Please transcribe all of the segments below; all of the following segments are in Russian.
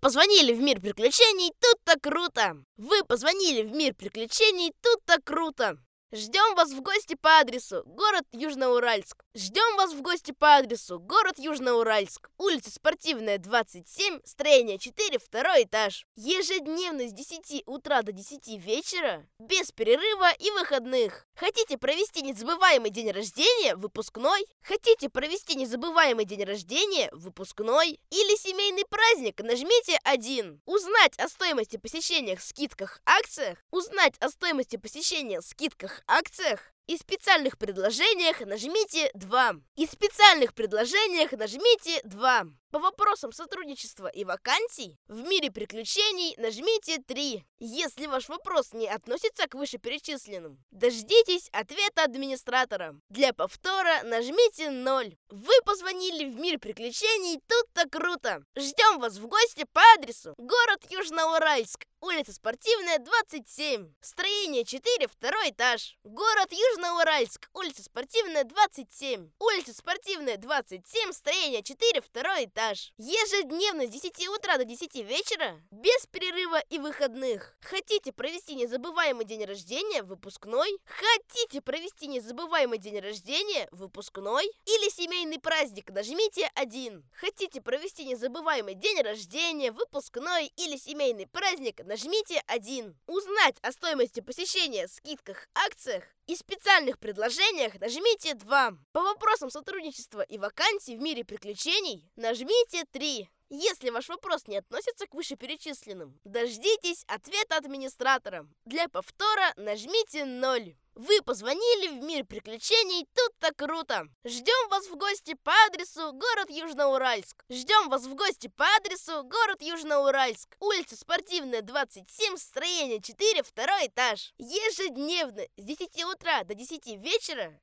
позвонили в мир приключений, тут-то круто! Вы позвонили в мир приключений, тут-то круто! Ждем вас в гости по адресу город Южноуральск. Ждем вас в гости по адресу город Южноуральск. Улица Спортивная, 27, строение 4, второй этаж. Ежедневно с 10 утра до 10 вечера, без перерыва и выходных. Хотите провести незабываемый день рождения, выпускной? Хотите провести незабываемый день рождения, выпускной? Или семейный праздник? Нажмите 1. Узнать о стоимости посещения, скидках, акциях? Узнать о стоимости посещения, скидках, акциях и специальных предложениях нажмите 2. И специальных предложениях нажмите 2. По вопросам сотрудничества и вакансий в мире приключений нажмите 3. Если ваш вопрос не относится к вышеперечисленным, дождитесь ответа администратора. Для повтора нажмите 0. Вы позвонили в мир приключений, тут-то круто! Ждем вас в гости по адресу город Южноуральск. Улица Спортивная, 27, строение 4, второй этаж. Город Южноуральск, улица Спортивная, 27, улица Спортивная, 27, строение 4, второй этаж. Ежедневно с 10 утра до 10 вечера, без перерыва и выходных. Хотите провести незабываемый день рождения, выпускной? Хотите провести незабываемый день рождения, выпускной? Или семейный праздник? Нажмите 1. Хотите провести незабываемый день рождения, выпускной или семейный праздник? Нажмите 1. Узнать о стоимости посещения, скидках, акциях и специальных предложениях нажмите 2. По вопросам сотрудничества и вакансий в мире приключений нажмите 3. Если ваш вопрос не относится к вышеперечисленным, дождитесь ответа администратора. Для повтора нажмите 0. Вы позвонили в мир приключений, тут-то круто! Ждем вас в гости по адресу город Южноуральск. Ждем вас в гости по адресу город Южноуральск. Улица Спортивная, 27, строение 4, второй этаж. Ежедневно с 10 утра до 10 вечера,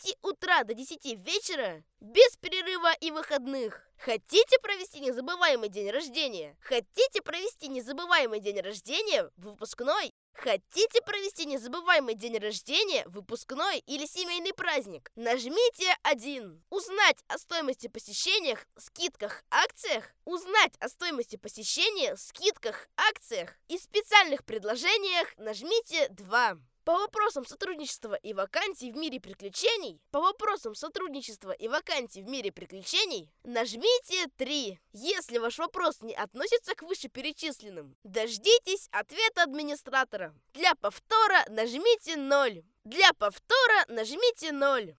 без перерыва и выходных. Хотите провести незабываемый день рождения? Хотите провести незабываемый день рождения, выпускной? Хотите провести незабываемый день рождения, выпускной или семейный праздник? Нажмите 1. Узнать о стоимости посещениях, скидках, акциях? Узнать о стоимости посещения, скидках, акциях и специальных предложениях нажмите 2. По вопросам сотрудничества и вакансий в мире приключений, нажмите 3. Если ваш вопрос не относится к вышеперечисленным, дождитесь ответа администратора. Для повтора нажмите 0.